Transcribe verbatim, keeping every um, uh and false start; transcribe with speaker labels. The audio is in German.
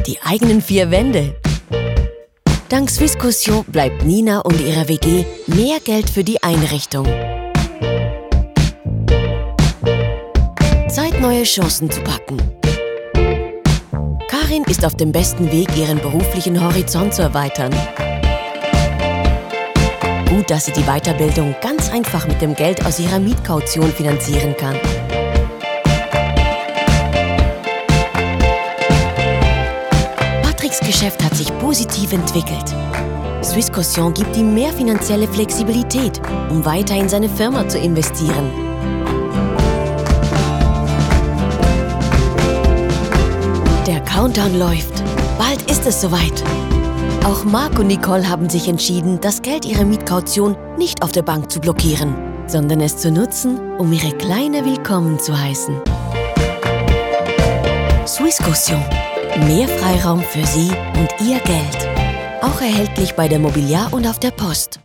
Speaker 1: die eigenen vier Wände. Dank Swisscaution bleibt Nina und ihrer W G mehr Geld für die Einrichtung. Zeit, neue Chancen zu packen. Karin ist auf dem besten Weg, ihren beruflichen Horizont zu erweitern. Gut, dass sie die Weiterbildung ganz einfach mit dem Geld aus ihrer Mietkaution finanzieren kann. Patricks Geschäft hat sich positiv entwickelt. Swisscaution gibt ihm mehr finanzielle Flexibilität, um weiter in seine Firma zu investieren. Der Countdown läuft. Bald ist es soweit. Auch Marc und Nicole haben sich entschieden, das Geld ihrer Mietkaution nicht auf der Bank zu blockieren, sondern es zu nutzen, um ihre Kleine willkommen zu heißen. Swisscaution. Mehr Freiraum für Sie und Ihr Geld. Auch erhältlich bei der Mobiliar und auf der Post.